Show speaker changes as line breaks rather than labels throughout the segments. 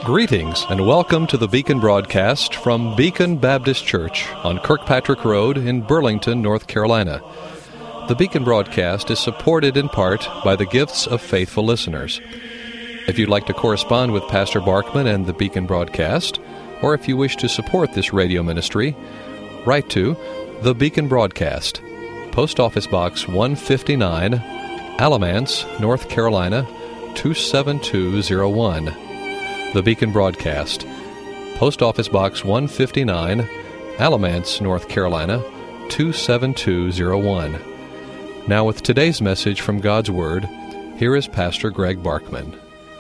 Greetings and welcome to the Beacon broadcast from Beacon Baptist Church on Kirkpatrick Road in Burlington, North Carolina. The Beacon broadcast is supported in part by the gifts of faithful listeners. If you'd like to correspond with Pastor Barkman and the Beacon broadcast, or if you wish to support this radio ministry, write to The Beacon Broadcast, Post Office Box 159, Alamance, North Carolina, 27201. The Beacon Broadcast, Post Office Box 159, Alamance, North Carolina, 27201. Now with today's message from God's Word, here is Pastor Greg Barkman.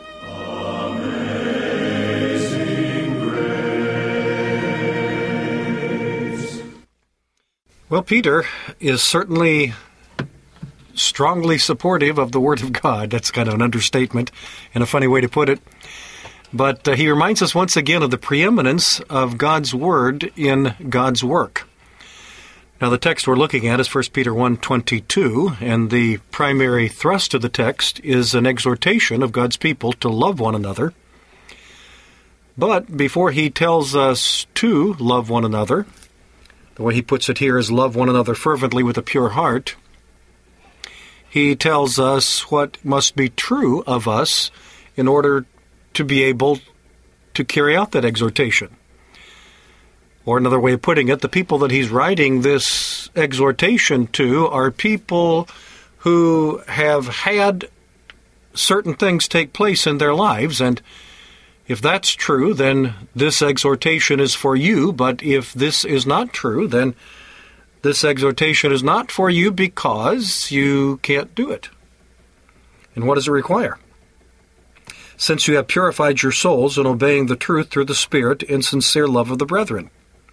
Well, Peter is certainly strongly supportive of the Word of God. That's kind of an understatement and a funny way to put it. But he reminds us once again of the preeminence of God's Word in God's work. Now, the text we're looking at is 1 Peter 1:22, and the primary thrust of the text is an exhortation of God's people to love one another. But before he tells us to love one another, the way he puts it here is love one another fervently with a pure heart, he tells us what must be true of us in order to be able to carry out that exhortation. Or another way of putting it, the people that he's writing this exhortation to are people who have had certain things take place in their lives, and if that's true, then this exhortation is for you, but if this is not true, then this exhortation is not for you because you can't do it. And what does it require? Since you have purified your souls in obeying the truth through the Spirit in sincere love of the brethren.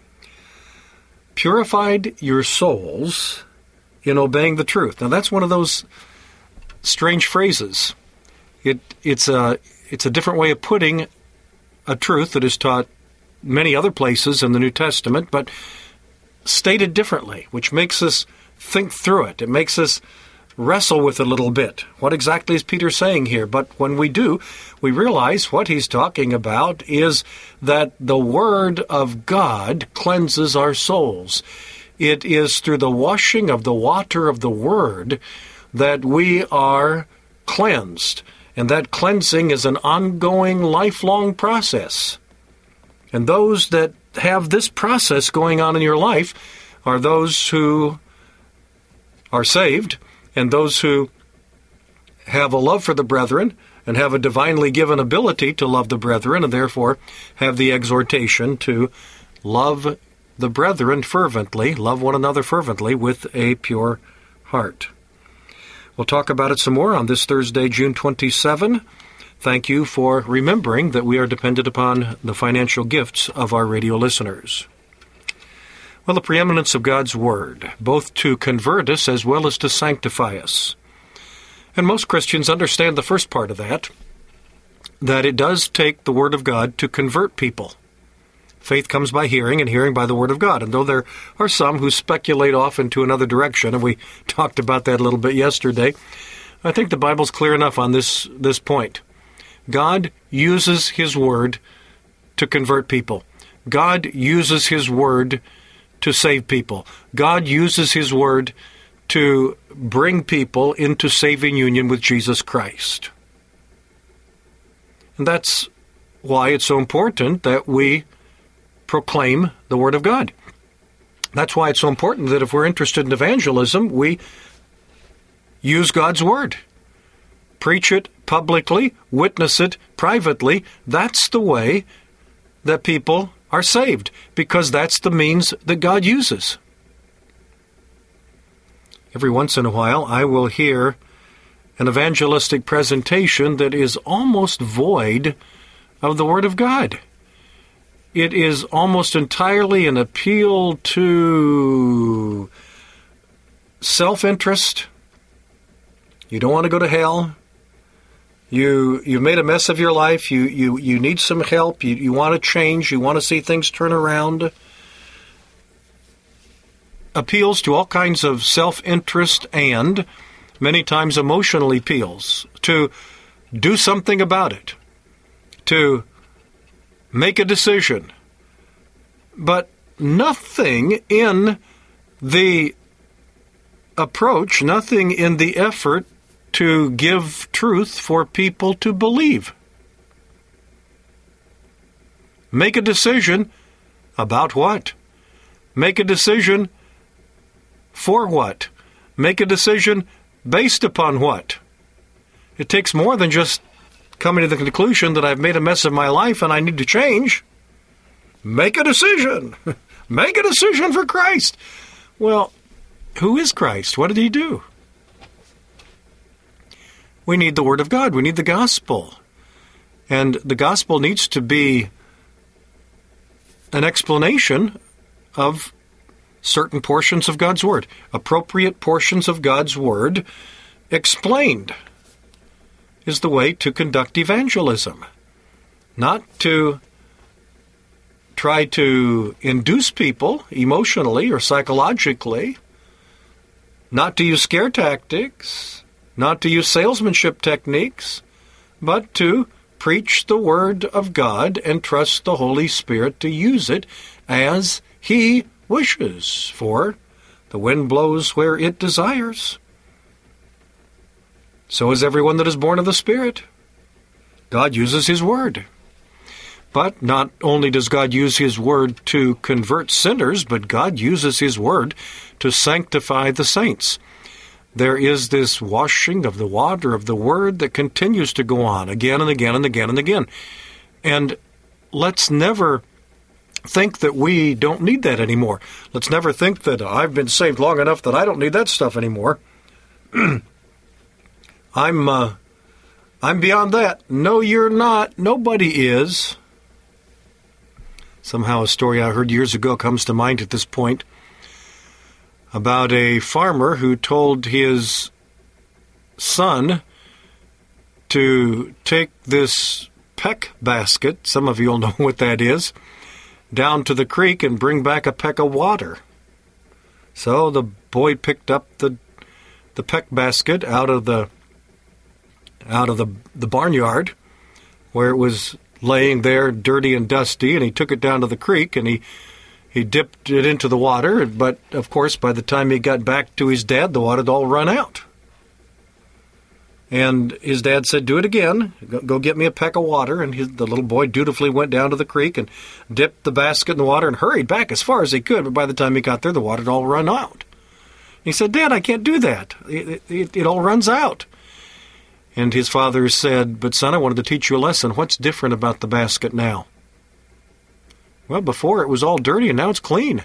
Purified your souls in obeying the truth. Now that's one of those strange phrases. It's a different way of putting a truth that is taught many other places in the New Testament, but stated differently, which makes us think through it. It makes us wrestle with it a little bit. What exactly is Peter saying here? But when we do, we realize what he's talking about is that the Word of God cleanses our souls. It is through the washing of the water of the Word that we are cleansed. And that cleansing is an ongoing, lifelong process. And those that have this process going on in your life are those who are saved, and those who have a love for the brethren and have a divinely given ability to love the brethren, and therefore have the exhortation to love the brethren fervently, love one another fervently with a pure heart. We'll talk about it some more on this Thursday, June 27. Thank you for remembering that we are dependent upon the financial gifts of our radio listeners. Well, the preeminence of God's Word, both to convert us as well as to sanctify us. And most Christians understand the first part of that it does take the Word of God to convert people. Faith comes by hearing, and hearing by the Word of God. And though there are some who speculate off into another direction, and we talked about that a little bit yesterday, I think the Bible's clear enough on this point. God uses His Word to convert people. God uses His Word to save people. God uses His Word to bring people into saving union with Jesus Christ. And that's why it's so important that we proclaim the Word of God. That's why it's so important that if we're interested in evangelism, we use God's Word. Preach it publicly, witness it privately. That's the way that people are saved, because that's the means that God uses. Every once in a while, I will hear an evangelistic presentation that is almost void of the Word of God. It is almost entirely an appeal to self-interest. You don't want to go to hell. You've made a mess of your life. You need some help. You want to change. You want to see things turn around. Appeals to all kinds of self-interest and many times emotional appeals to do something about it, to Make a decision. But nothing in the approach, nothing in the effort to give truth for people to believe. Make a decision about what? Make a decision for what? Make a decision based upon what? It takes more than just coming to the conclusion that I've made a mess of my life and I need to change. Make a decision. Make a decision for Christ. Well, who is Christ? What did he do? We need the Word of God. We need the gospel. And the gospel needs to be an explanation of certain portions of God's Word. Appropriate portions of God's Word explained is the way to conduct evangelism. Not to try to induce people emotionally or psychologically, not to use scare tactics, not to use salesmanship techniques, but to preach the Word of God and trust the Holy Spirit to use it as He wishes, for the wind blows where it desires. So is everyone that is born of the Spirit. God uses His Word. But not only does God use His Word to convert sinners, but God uses His Word to sanctify the saints. There is this washing of the water of the Word that continues to go on again and again and again and again. And let's never think that we don't need that anymore. Let's never think that I've been saved long enough that I don't need that stuff anymore. I'm beyond that. No, you're not. Nobody is. Somehow a story I heard years ago comes to mind at this point about a farmer who told his son to take this peck basket, some of you will know what that is, down to the creek and bring back a peck of water. So the boy picked up the peck basket out of the barnyard where it was laying there dirty and dusty, and he took it down to the creek and he dipped it into the water, but of course by the time he got back to his dad, the water had all run out. And his dad said, do it again, go get me a peck of water, and the little boy dutifully went down to the creek and dipped the basket in the water and hurried back as far as he could, but by the time he got there, the water had all run out. He said, Dad, I can't do that. It all runs out. And his father said, but son, I wanted to teach you a lesson. What's different about the basket now? Well, before it was all dirty and now it's clean.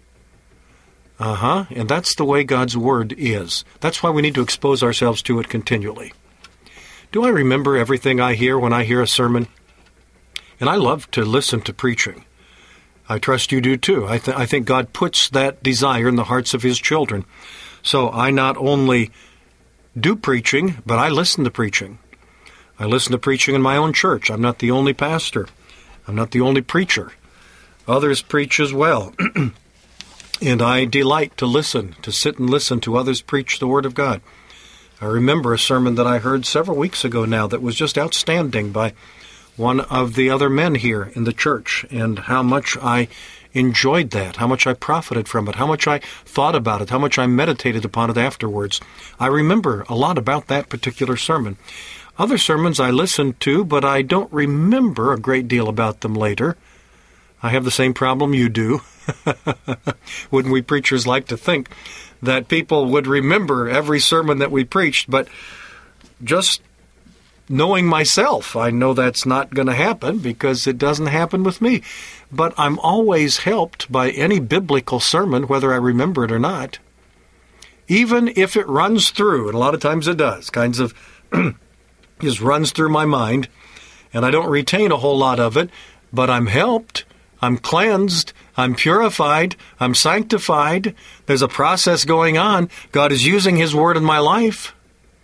And that's the way God's Word is. That's why we need to expose ourselves to it continually. Do I remember everything I hear when I hear a sermon? And I love to listen to preaching. I trust you do too. I think God puts that desire in the hearts of His children. So I not only do preaching, but I listen to preaching. I listen to preaching in my own church. I'm not the only pastor. I'm not the only preacher. Others preach as well. And I delight to listen, to sit and listen to others preach the Word of God. I remember a sermon that I heard several weeks ago now that was just outstanding by one of the other men here in the church, and how much I enjoyed that, how much I profited from it, how much I thought about it, how much I meditated upon it afterwards. I remember a lot about that particular sermon. Other sermons I listened to, but I don't remember a great deal about them later. I have the same problem you do. Wouldn't we preachers like to think that people would remember every sermon that we preached, but just knowing myself, I know that's not going to happen because it doesn't happen with me. But I'm always helped by any biblical sermon, whether I remember it or not. Even if it runs through, and a lot of times it does, kinds of just runs through my mind, and I don't retain a whole lot of it, but I'm helped, I'm cleansed, I'm purified, I'm sanctified. There's a process going on. God is using His Word in my life.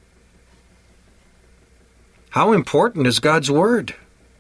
How important is God's Word?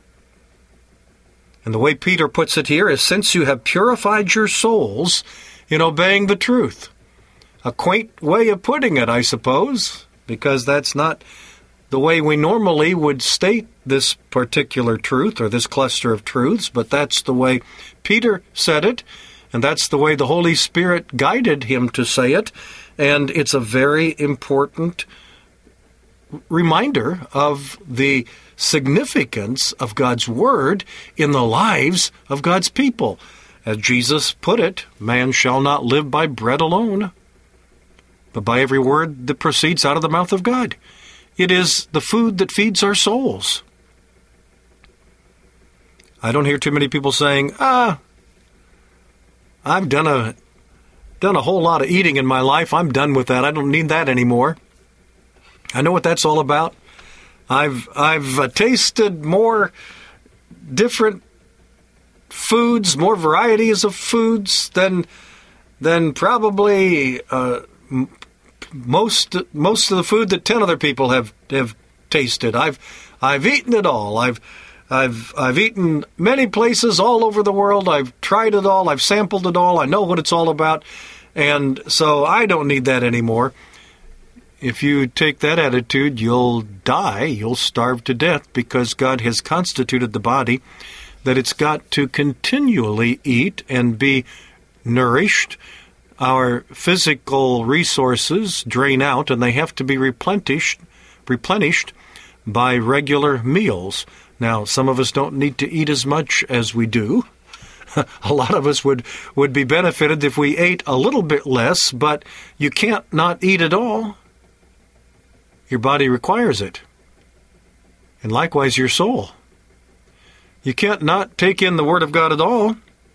And the way Peter puts it here is, since you have purified your souls in obeying the truth. A quaint way of putting it, I suppose, because that's not the way we normally would state this particular truth or this cluster of truths, but that's the way Peter said it, and that's the way the Holy Spirit guided him to say it, and it's a very important reminder of the significance of God's Word in the lives of God's people. As Jesus put it, man shall not live by bread alone, but by every word that proceeds out of the mouth of God. It is the food that feeds our souls. I don't hear too many people saying, I've done a whole lot of eating in my life. I'm done with that. I don't need that anymore. I know what that's all about. I've tasted more different foods, more varieties of foods than probably most of the food that 10 other people have tasted. I've eaten it all. I've eaten many places all over the world. I've tried it all. I've sampled it all. I know what it's all about. And so I don't need that anymore. If you take that attitude, you'll die. You'll starve to death, because God has constituted the body that it's got to continually eat and be nourished. Our physical resources drain out, and they have to be replenished by regular meals. Now, some of us don't need to eat as much as we do. A lot of us would be benefited if we ate a little bit less, but you can't not eat at all. Your body requires it. And likewise your soul. You can't not take in the Word of God at all.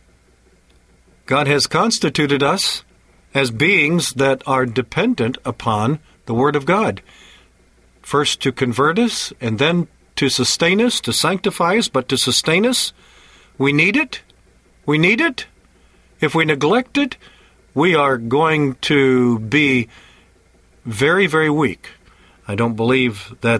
God has constituted us as beings that are dependent upon the Word of God. First to convert us, and then to sustain us, to sanctify us, but to sustain us, we need it. We need it. If we neglect it, we are going to be very, very weak. I don't believe that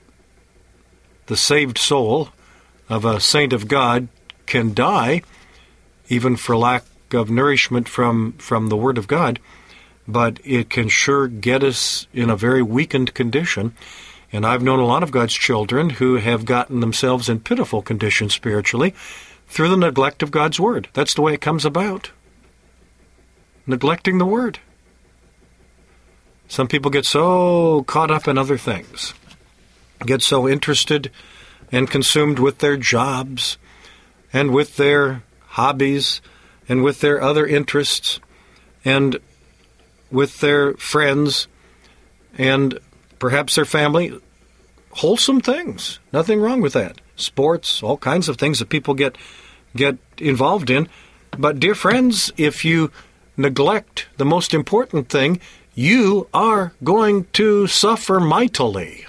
the saved soul of a saint of God can die, even for lack of nourishment from the Word of God, but it can sure get us in a very weakened condition. And I've known a lot of God's children who have gotten themselves in pitiful condition spiritually through the neglect of God's Word. That's the way it comes about. Neglecting the Word. Some people get so caught up in other things, get so interested and consumed with their jobs and with their hobbies and with their other interests and with their friends and perhaps their family. Wholesome things. Nothing wrong with that. Sports, all kinds of things that people get involved in. But dear friends, if you neglect the most important thing, you are going to suffer mightily.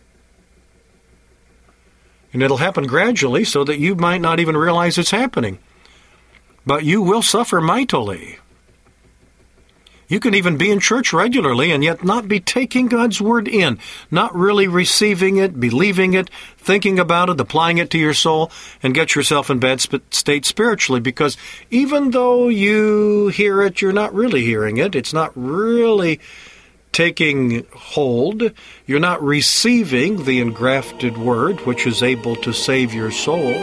And it'll happen gradually so that you might not even realize it's happening. But you will suffer mightily. You can even be in church regularly and yet not be taking God's Word in, not really receiving it, believing it, thinking about it, applying it to your soul, and get yourself in bad state spiritually, because even though you hear it, you're not really hearing it. It's not really taking hold. You're not receiving the engrafted Word, which is able to save your soul.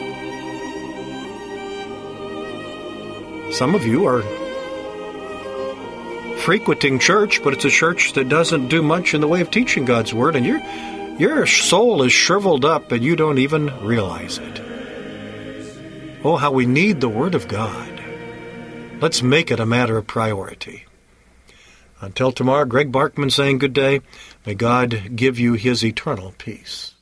Some of you are frequenting church, but it's a church that doesn't do much in the way of teaching God's Word, and your soul is shriveled up and you don't even realize it. Oh, how we need the Word of God. Let's make it a matter of priority. Until tomorrow, Greg Barkman saying good day. May God give you His eternal peace.